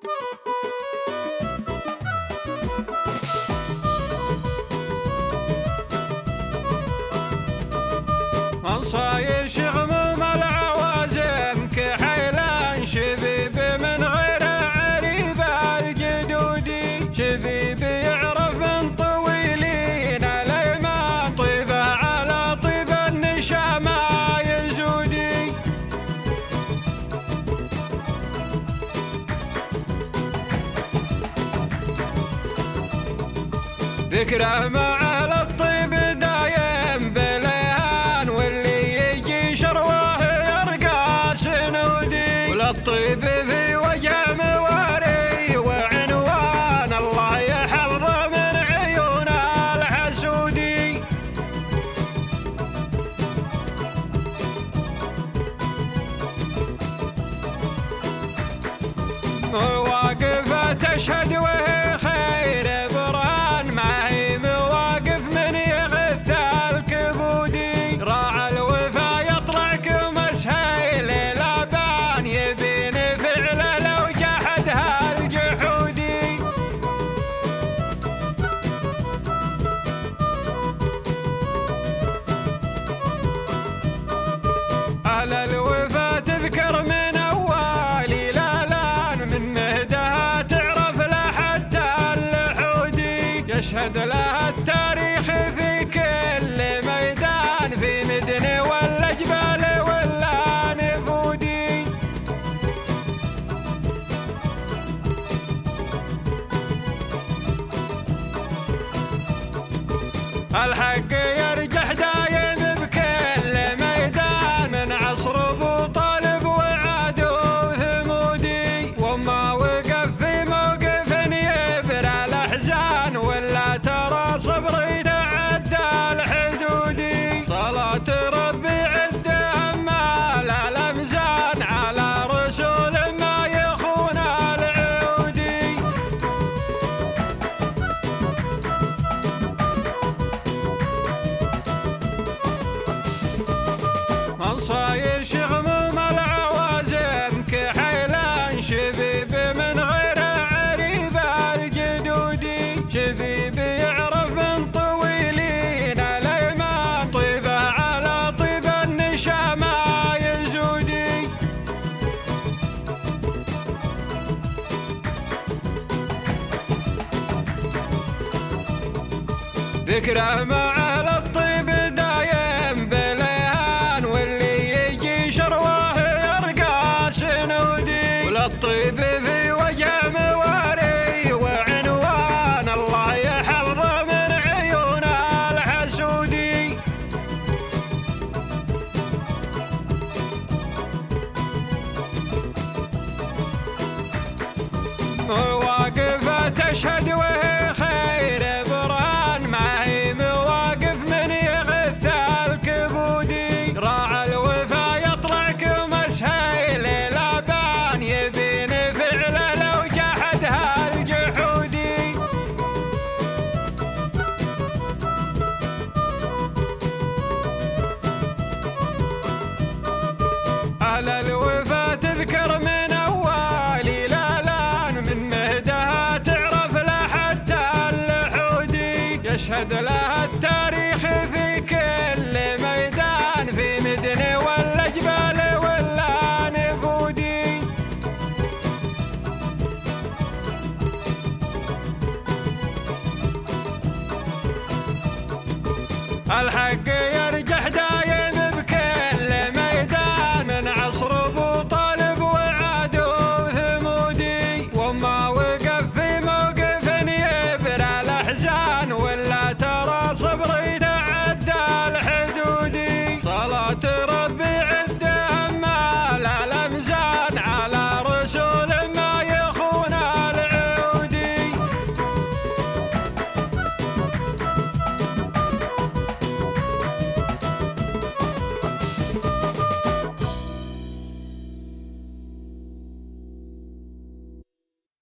صاير شغموم العوازم كحيلان شبيب من غير عريبة الجدودي شبيب يعرف من طويلين الايمان طيبة على طيب النشامة يزودي ذكره مع الطيب دايم بليهان واللي يجي شروه يرقى سنودي وللطيب في وجه مواري وعنوان الله يحفظه من عيون الحسودي واقفة تشهد وهي خير برهان ما هي مواقف من يغث الكبودي راعى الوفا يطلع كمسهيل لابان يبين فعله لو جحدها الجحودي على الوفا تذكر من أول لالان من مهدها تعرف له حتى اللحودي يشهد لها التاريخ في كل ميدان في مدن ولا جبال ولا نفودي الحق يرجح دايم بكل ميدان من عصر ابو طالب وعدو ثمودي وما وقف في موقف يبرى الاحزان ولا ترى صبر يتعدى الحدودي صلاة ربي عده مال الامزان على رسول ما يخون العودي صاير شغموم العوازم كحيلان شبيب من غير عريبة الجدودي شبيب يعرف من طويلين الايمان طيبة على طيب النشامة يزودي ذكره مع الطيب دايم بليهان واللي يجي شروه يرقى سنودي وللطيب في وجه مواري وعنوان الله يحفظه من عيون الحسودي واقفة تشهد وهي خير برهان ما هي مواقف من يغث الكبودي راعى الوفا يطلع كمسهيل لابان يبين فعله لو جحدها الجحودي على الوفا تذكر من أول لالان من مهدها تعرف له حتى اللحودي يشهد لها التاريخ في كل ميدان في مدن ولا جبال ولا نفودي الحق